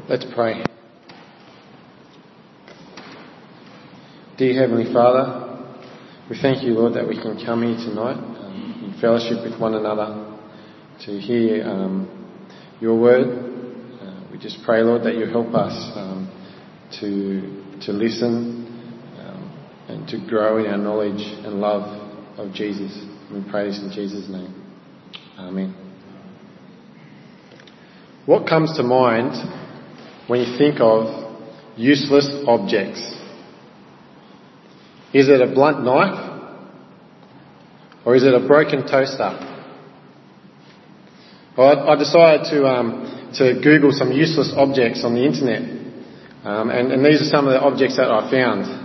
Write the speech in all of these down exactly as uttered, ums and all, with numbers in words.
Let's pray. Dear Heavenly Father, we thank you, Lord, that we can come here tonight um, in fellowship with one another to hear um, your word. Uh, we just pray, Lord, that you help us um, to to listen um, and to grow in our knowledge and love of Jesus. We pray this in Jesus' name. Amen. What comes to mind when you think of useless objects? Is it a blunt knife? Or is it a broken toaster? Well, I, I decided to um, to Google some useless objects on the internet. Um, and, and these are some of the objects that I found.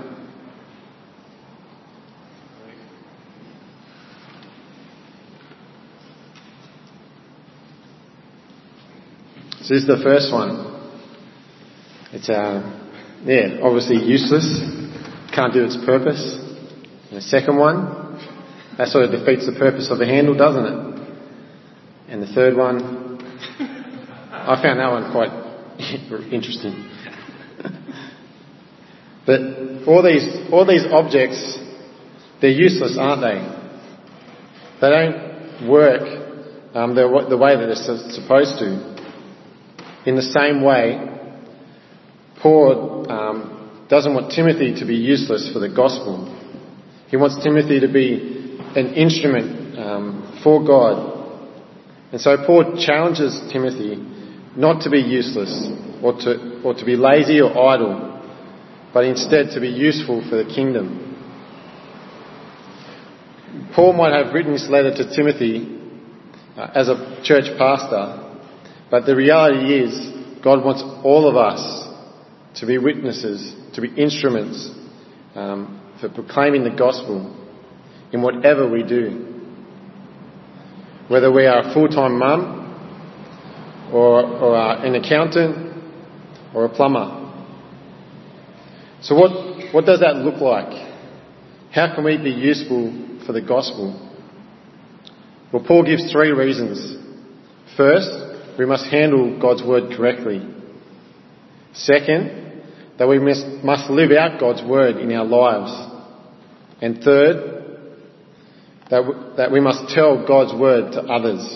So this is the first one. It's, uh, yeah, obviously useless. Can't do its purpose. And the second one, that sort of defeats the purpose of the handle, doesn't it? And the third one, I found that one quite interesting. But all these, all these objects, they're useless, aren't they? They don't work um, the, the way that they're supposed to. In the same way, Paul um, doesn't want Timothy to be useless for the gospel. He wants Timothy to be an instrument um, for God. And so Paul challenges Timothy not to be useless or to, or to be lazy or idle, but instead to be useful for the kingdom. Paul might have written this letter to Timothy uh, as a church pastor, but the reality is God wants all of us to be witnesses, to be instruments um, for proclaiming the gospel in whatever we do. Whether we are a full-time mum or, or an accountant or a plumber. So what, what does that look like? How can we be useful for the gospel? Well, Paul gives three reasons. First, we must handle God's word correctly. Second, that we must, must live out God's word in our lives. And third, that we, that we must tell God's word to others.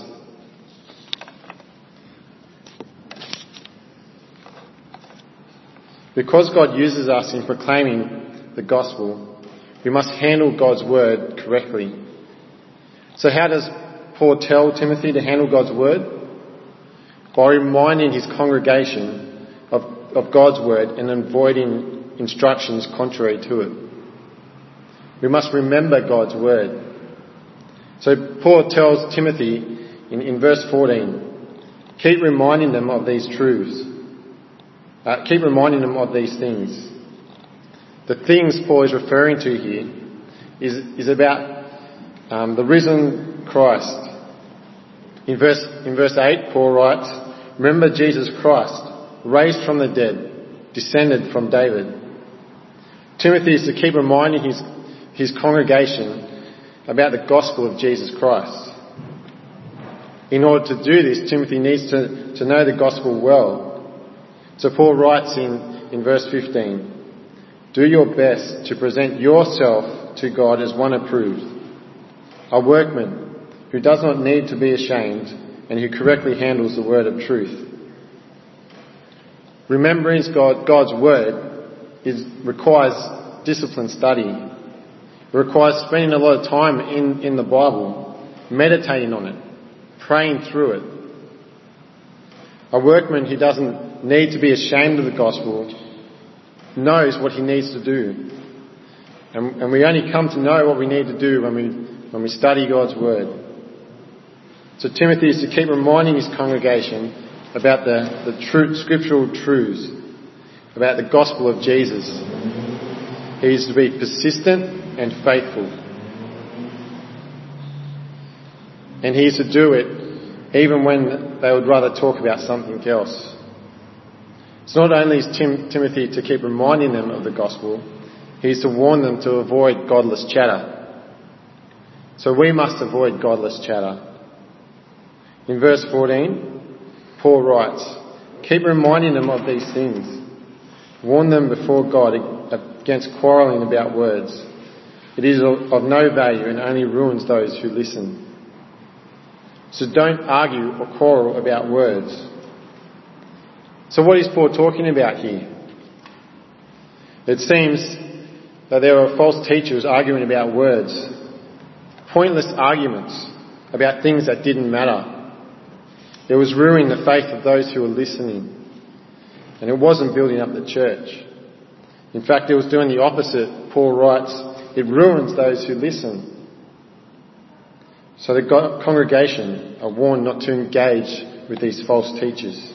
Because God uses us in proclaiming the gospel, we must handle God's word correctly. So how does Paul tell Timothy to handle God's word? By reminding his congregation of, of God's word and avoiding instructions contrary to it. We must remember God's word. So Paul tells Timothy in, in verse fourteen, keep reminding them of these truths. Uh, keep reminding them of these things. The things Paul is referring to here is, is about um, the risen Christ. In verse, in verse eight, Paul writes, remember Jesus Christ, raised from the dead, descended from David. Timothy is to keep reminding his, his congregation about the gospel of Jesus Christ. In order to do this, Timothy needs to, to know the gospel well. So Paul writes in, in verse fifteen, do your best to present yourself to God as one approved, a workman who does not need to be ashamed and who correctly handles the word of truth. Remembering God, God's word is, requires disciplined study. It requires spending a lot of time in, in the Bible, meditating on it, praying through it. A workman who doesn't need to be ashamed of the gospel knows what he needs to do. And, and we only come to know what we need to do when we, when we study God's word. So Timothy is to keep reminding his congregation about the, the true, scriptural truths, about the gospel of Jesus. He is to be persistent and faithful. And he is to do it even when they would rather talk about something else. It's not only is Tim, Timothy to keep reminding them of the gospel, he is to warn them to avoid godless chatter. So we must avoid godless chatter. In verse fourteen, Paul writes, Keep reminding them of these things. Warn them before God against quarrelling about words. It is of no value and only ruins those who listen. So don't argue or quarrel about words. So what is Paul talking about here? It seems that there are false teachers arguing about words, pointless arguments about things that didn't matter. It was ruining the faith of those who were listening, and it wasn't building up the church. In fact, it was doing the opposite. Paul writes, it ruins those who listen. So the congregation are warned not to engage with these false teachers.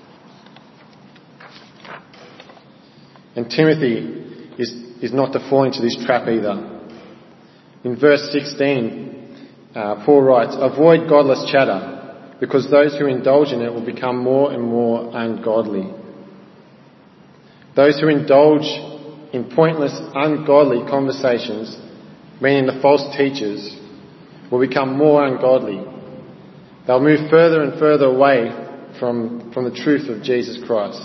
And Timothy is, is not to fall into this trap either. In verse sixteen, uh, Paul writes, avoid godless chatter, because those who indulge in it will become more and more ungodly. Those who indulge in pointless, ungodly conversations, meaning the false teachers, will become more ungodly. They'll move further and further away from, from the truth of Jesus Christ.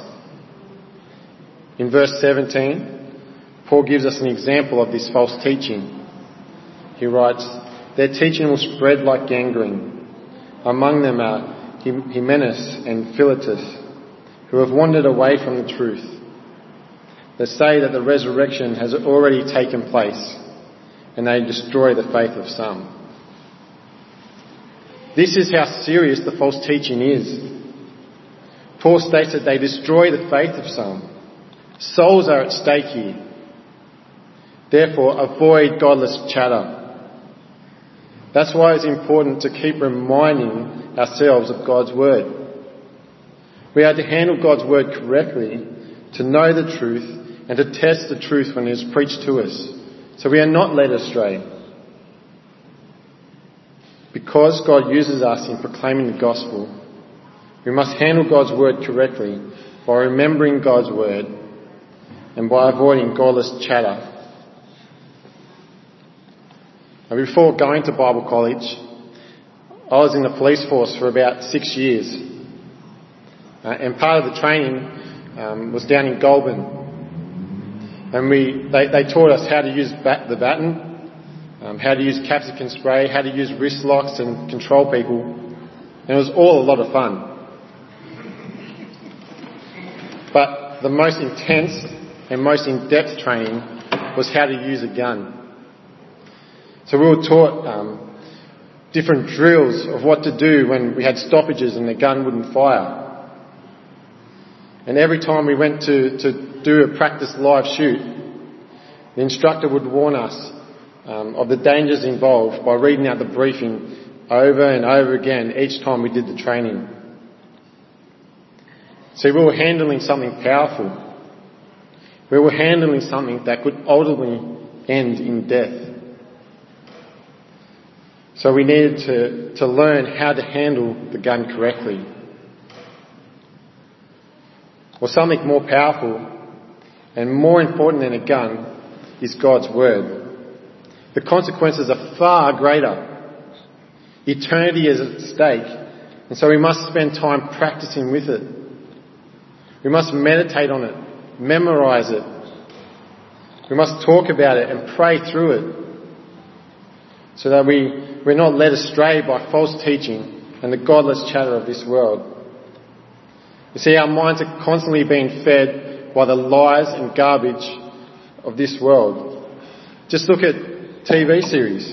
In verse seventeen, Paul gives us an example of this false teaching. He writes, their teaching will spread like gangrene. Among them are Hymenaeus and Philetus, who have wandered away from the truth. They say that the resurrection has already taken place, and they destroy the faith of some. This is how serious the false teaching is. Paul states that they destroy the faith of some. Souls are at stake here. Therefore, avoid godless chatter. That's why it's important to keep reminding ourselves of God's word. We are to handle God's word correctly, to know the truth, and to test the truth when it is preached to us, so we are not led astray. Because God uses us in proclaiming the gospel, we must handle God's word correctly by remembering God's word and by avoiding godless chatter. And before going to Bible college, I was in the police force for about six years. Uh, and part of the training um, was down in Goulburn. And we they, they taught us how to use bat, the baton, um, how to use capsicum spray, how to use wrist locks and control people. And it was all a lot of fun. But the most intense and most in-depth training was how to use a gun. So we were taught um, different drills of what to do when we had stoppages and the gun wouldn't fire. And every time we went to, to do a practice live shoot, the instructor would warn us um, of the dangers involved by reading out the briefing over and over again each time we did the training. See, we were handling something powerful. We were handling something that could ultimately end in death. So we needed to, to learn how to handle the gun correctly. Well, something more powerful and more important than a gun is God's word. The consequences are far greater. Eternity is at stake, and so we must spend time practicing with it. We must meditate on it, memorize it. We must talk about it and pray through it, so that we, we're not led astray by false teaching and the godless chatter of this world. You see, our minds are constantly being fed by the lies and garbage of this world. Just look at T V series.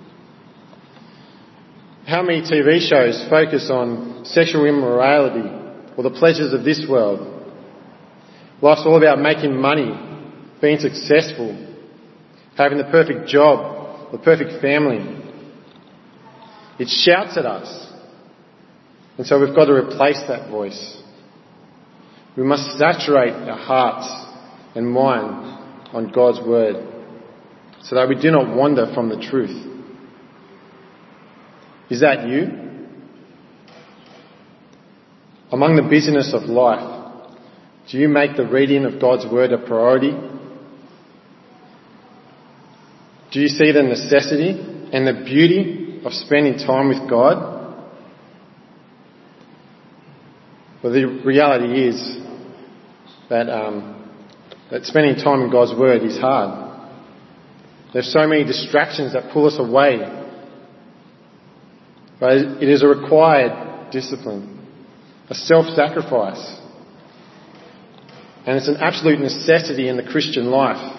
How many T V shows focus on sexual immorality or the pleasures of this world? Life's all about making money, being successful, having the perfect job, the perfect family. It shouts at us. And so we've got to replace that voice. We must saturate our hearts and mind on God's word so that we do not wander from the truth. Is that you? Among the busyness of life, do you make the reading of God's word a priority? Do you see the necessity and the beauty of spending time with God? Well, the reality is that, um, that spending time in God's Word is hard. There's so many distractions that pull us away. But it is a required discipline, a self-sacrifice. And it's an absolute necessity in the Christian life.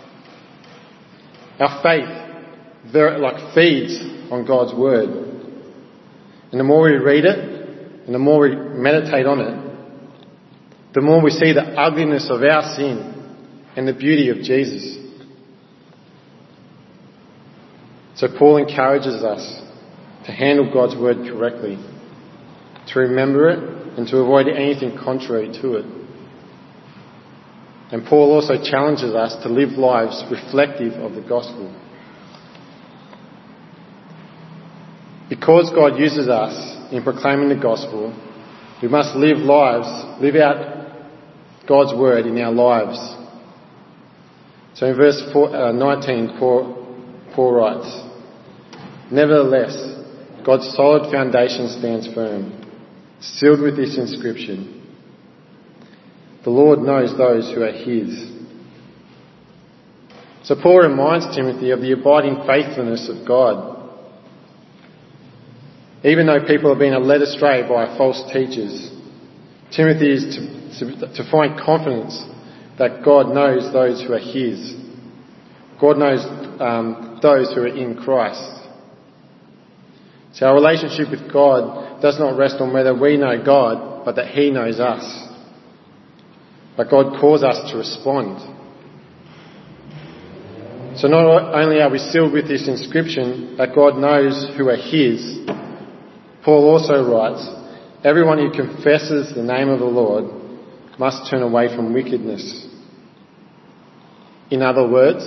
Our faith very, like feeds on God's Word. And the more we read it, and the more we meditate on it, the more we see the ugliness of our sin and the beauty of Jesus. So Paul encourages us to handle God's Word correctly, to remember it and to avoid anything contrary to it. And Paul also challenges us to live lives reflective of the gospel. Because God uses us in proclaiming the gospel, we must live lives, live out God's word in our lives. So in verse four, uh, nineteen, Paul, Paul writes, "Nevertheless, God's solid foundation stands firm, sealed with this inscription: the Lord knows those who are his." So Paul reminds Timothy of the abiding faithfulness of God. Even though people have been led astray by false teachers, Timothy is to, to, to find confidence that God knows those who are his. God knows um, those who are in Christ. So our relationship with God does not rest on whether we know God, but that he knows us. But God calls us to respond. So not only are we sealed with this inscription that God knows who are his, Paul also writes, "Everyone who confesses the name of the Lord must turn away from wickedness." In other words,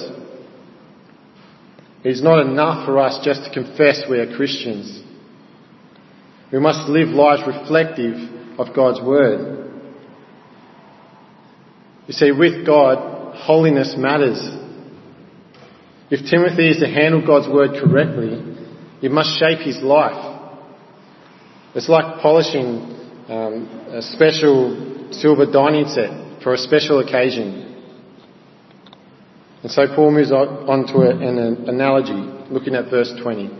it is not enough for us just to confess we are Christians. We must live lives reflective of God's word. You see, with God, holiness matters. If Timothy is to handle God's word correctly, it must shape his life. It's like polishing um, a special silver dining set for a special occasion. And so Paul moves on to an analogy, looking at verse twenty.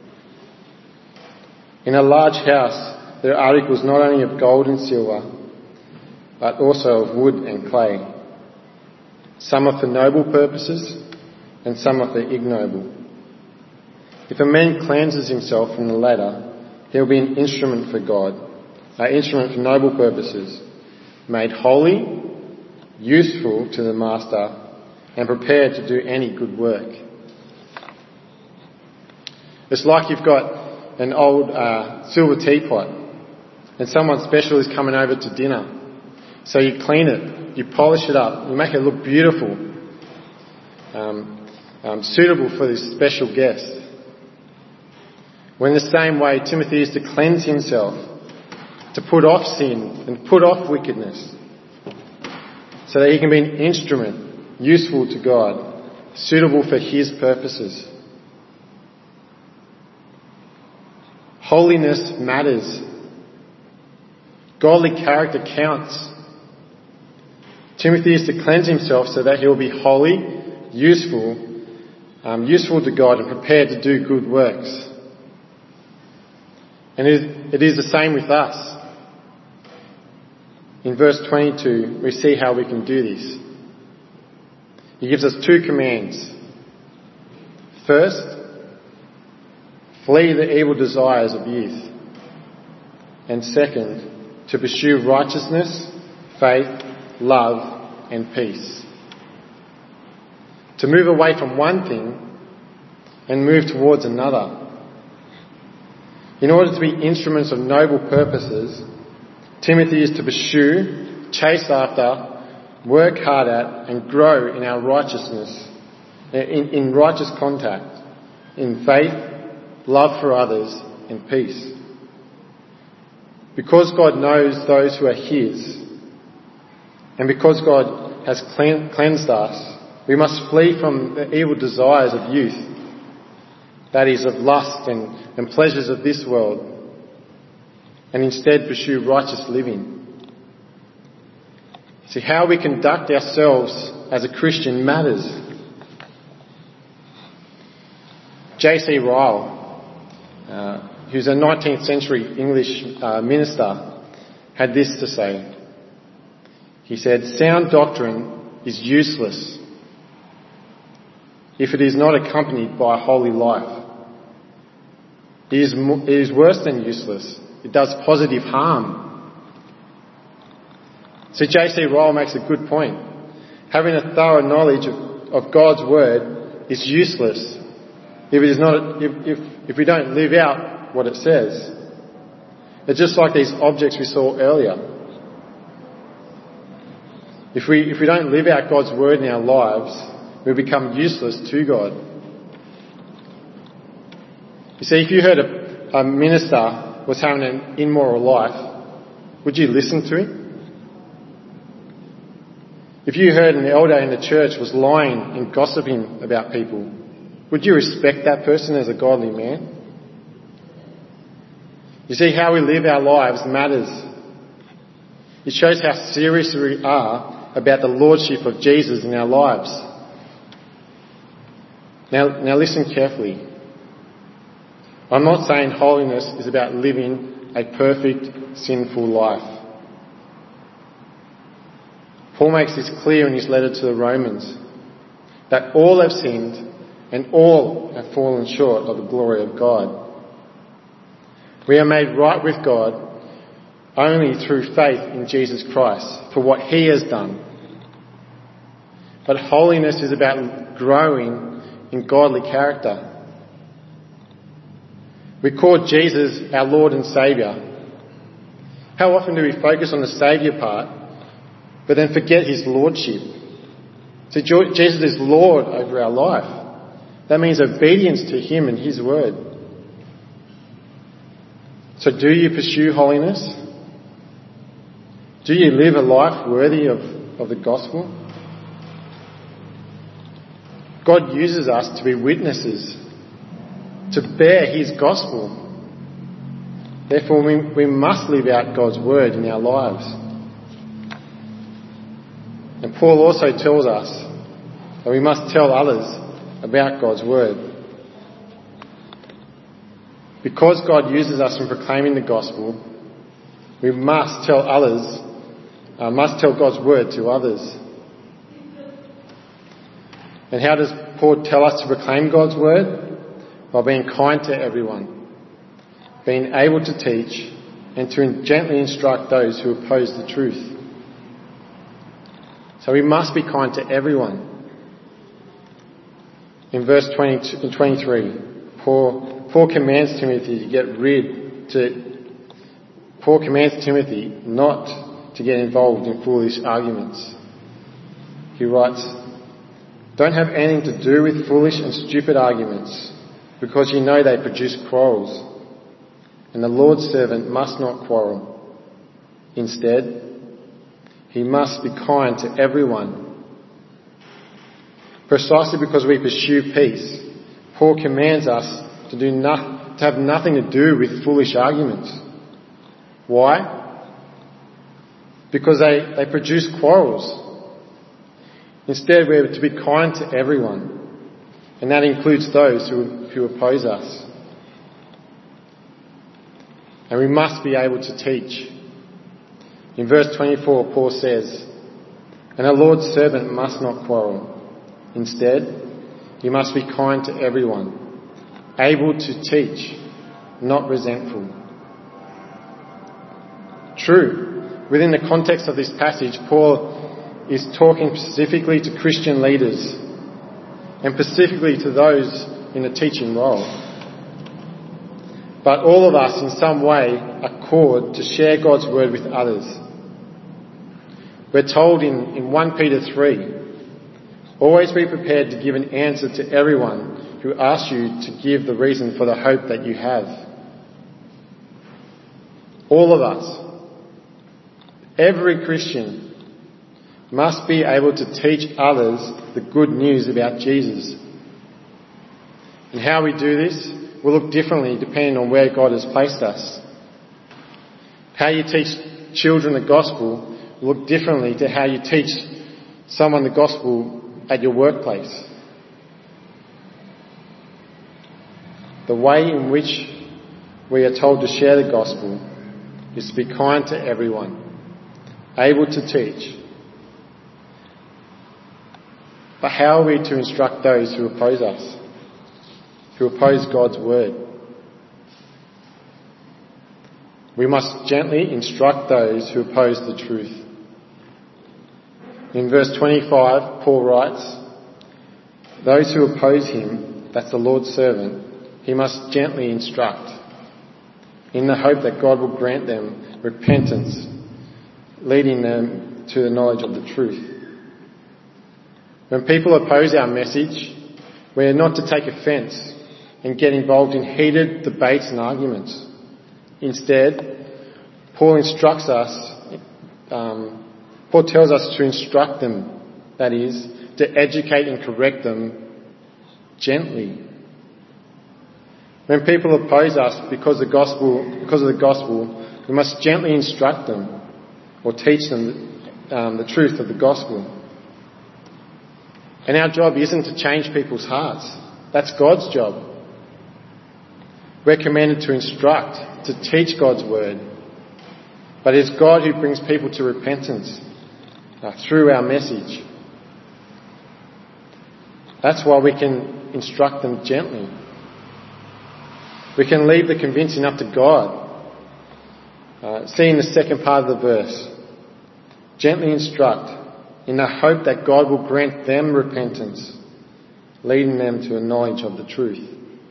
"In a large house, there are articles not only of gold and silver, but also of wood and clay. Some are for noble purposes, and some are for ignoble. If a man cleanses himself from the latter, he will be an instrument for God, an instrument for noble purposes, made holy, useful to the master, and prepared to do any good work." It's like you've got an old uh, silver teapot and someone special is coming over to dinner. So you clean it, you polish it up, you make it look beautiful, um, um, suitable for this special guest. Well, in the same way, Timothy is to cleanse himself, to put off sin and put off wickedness, so that he can be an instrument useful to God, suitable for his purposes. Holiness matters. Godly character counts. Timothy is to cleanse himself so that he will be holy, useful, um, useful to God and prepared to do good works. And it is the same with us. In verse twenty-two, we see how we can do this. He gives us two commands. First, flee the evil desires of youth. And second, to pursue righteousness, faith, love, and peace. To move away from one thing and move towards another. In order to be instruments of noble purposes, Timothy is to pursue, chase after, work hard at, and grow in our righteousness, in, in righteous contact, in faith, love for others, and peace. Because God knows those who are his, and because God has cleansed us, we must flee from the evil desires of youth, that is, of lust and, and pleasures of this world, and instead pursue righteous living. See, how we conduct ourselves as a Christian matters. J C Ryle, uh, who's a nineteenth century English uh, minister, had this to say. He said, "Sound doctrine is useless if it is not accompanied by a holy life. It is, mo- it is worse than useless. It does positive harm." So J C Ryle makes a good point. Having a thorough knowledge of, of God's word is useless if it is not, if, if, if we don't live out what it says. It's just like these objects we saw earlier. If we, if we don't live out God's word in our lives, we become useless to God. You see, if you heard a, a minister was having an immoral life, would you listen to him? If you heard an elder in the church was lying and gossiping about people, would you respect that person as a godly man? You see, how we live our lives matters. It shows how serious we are about the lordship of Jesus in our lives. Now, now listen carefully. I'm not saying holiness is about living a perfect, sinful life. Paul makes this clear in his letter to the Romans, that all have sinned and all have fallen short of the glory of God. We are made right with God only through faith in Jesus Christ for what he has done. But holiness is about growing in godly character. We call Jesus our Lord and Saviour. How often do we focus on the Saviour part, but then forget his lordship? So Jesus is Lord over our life. That means obedience to him and his word. So do you pursue holiness? Do you live a life worthy of, of the gospel? God uses us to be witnesses, to bear his gospel. Therefore, we, we must live out God's word in our lives. And Paul also tells us that we must tell others about God's word. Because God uses us in proclaiming the gospel, we must tell others, uh, must tell God's word to others. And how does Paul tell us to proclaim God's word? By being kind to everyone, being able to teach, and to gently instruct those who oppose the truth. So we must be kind to everyone. In verse twenty and twenty-three, Paul, Paul commands Timothy to get rid, to, Paul commands Timothy not to get involved in foolish arguments. He writes, "Don't have anything to do with foolish and stupid arguments, because you know they produce quarrels. And the Lord's servant must not quarrel. Instead, he must be kind to everyone." Precisely because we pursue peace, Paul commands us to do no, to have nothing to do with foolish arguments. Why? Because they, they produce quarrels. Instead, we're to be kind to everyone, and that includes those who, who oppose us. And we must be able to teach. In verse twenty-four, Paul says, "And a Lord's servant must not quarrel. Instead, he must be kind to everyone, able to teach, not resentful." True, within the context of this passage, Paul is talking specifically to Christian leaders and specifically to those in a teaching role. But all of us in some way are called to share God's word with others. We're told in, in First Peter three, "Always be prepared to give an answer to everyone who asks you to give the reason for the hope that you have." All of us, every Christian, must be able to teach others the good news about Jesus. And how we do this will look differently depending on where God has placed us. How you teach children the gospel will look differently to how you teach someone the gospel at your workplace. The way in which we are told to share the gospel is to be kind to everyone, able to teach. But how are we to instruct those who oppose us, who oppose God's word? We must gently instruct those who oppose the truth. In verse twenty-five, Paul writes, "Those who oppose him," that's the Lord's servant, "he must gently instruct, in the hope that God will grant them repentance, leading them to the knowledge of the truth." When people oppose our message, we are not to take offence and get involved in heated debates and arguments. Instead, Paul instructs us, um, Paul tells us to instruct them, that is, to educate and correct them gently. When people oppose us because, the gospel, because of the gospel, we must gently instruct them or teach them um, the truth of the gospel. And our job isn't to change people's hearts. That's God's job. We're commanded to instruct, to teach God's word. But it's God who brings people to repentance uh, through our message. That's why we can instruct them gently. We can leave the convincing up to God. Uh, see in the second part of the verse. Gently instruct, in the hope that God will grant them repentance, leading them to a knowledge of the truth.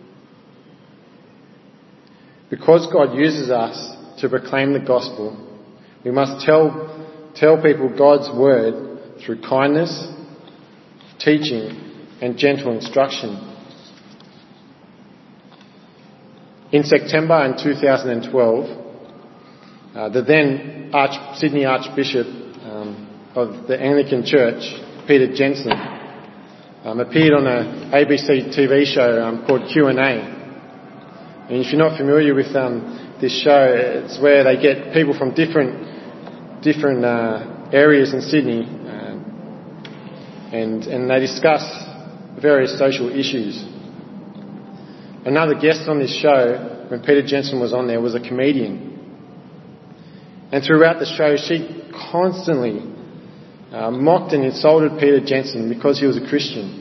Because God uses us to proclaim the gospel, we must tell, tell people God's word through kindness, teaching, and gentle instruction. In September in two thousand twelve, uh, the then Arch, Sydney Archbishop um, of the Anglican Church, Peter Jensen, um, appeared on a A B C T V show um, called Q and A. And if you're not familiar with um, this show, it's where they get people from different different uh, areas in Sydney, um, and and they discuss various social issues. Another guest on this show, when Peter Jensen was on there, was a comedian. And throughout the show, she constantly uh, mocked and insulted Peter Jensen because he was a Christian.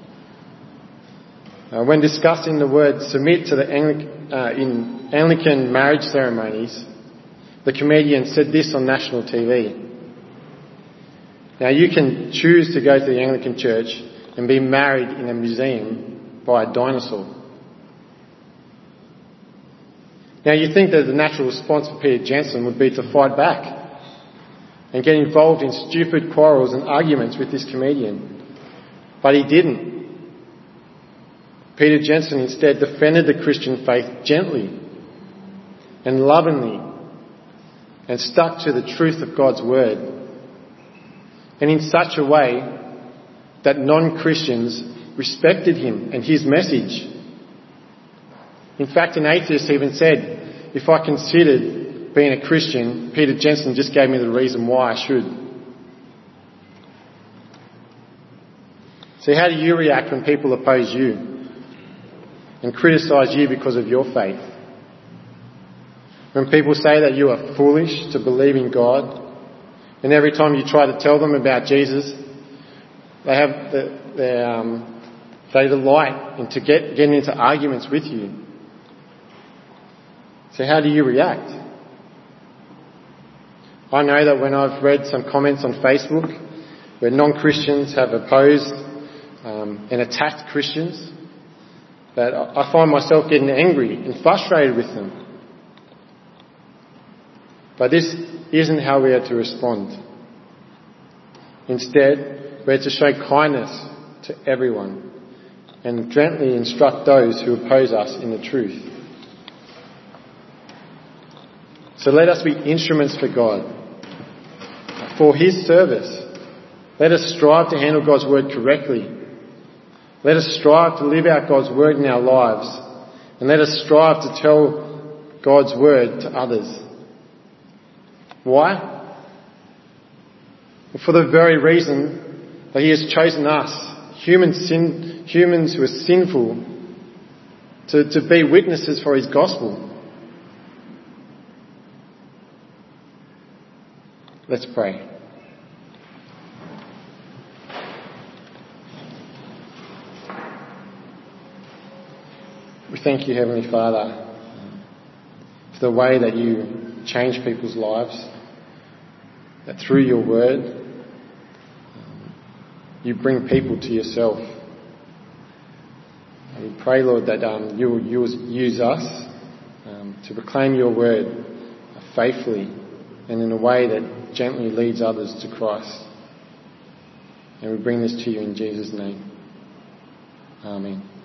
Uh, when discussing the word submit to the Anglic- uh, in Anglican marriage ceremonies, the comedian said this on national T V. Now, you can choose to go to the Anglican Church and be married in a museum by a dinosaur. Now, you think that the natural response for Peter Jensen would be to fight back and get involved in stupid quarrels and arguments with this comedian. But he didn't. Peter Jensen instead defended the Christian faith gently and lovingly and stuck to the truth of God's word, and in such a way that non-Christians respected him and his message. In fact, an atheist even said, if I considered being a Christian, Peter Jensen just gave me the reason why I should. So how do you react when people oppose you and criticise you because of your faith? When people say that you are foolish to believe in God, and every time you try to tell them about Jesus, they have the, they, um, they delight into get, getting into arguments with you. So how do you react? I know that when I've read some comments on Facebook where non-Christians have opposed um, and attacked Christians, that I find myself getting angry and frustrated with them. But this isn't how we are to respond. Instead, we're to show kindness to everyone and gently instruct those who oppose us in the truth. So let us be instruments for God, for His service. Let us strive to handle God's word correctly. Let us strive to live out God's word in our lives. And let us strive to tell God's word to others. Why? For the very reason that he has chosen us, human sin, humans who are sinful, to, to be witnesses for his gospel. Let's pray. We thank you, Heavenly Father, for the way that you change people's lives, that through your word, you bring people to yourself. And we pray, Lord, that um, you will use, use us um, to proclaim your word faithfully and in a way that gently leads others to Christ. And we bring this to you in Jesus' name. Amen.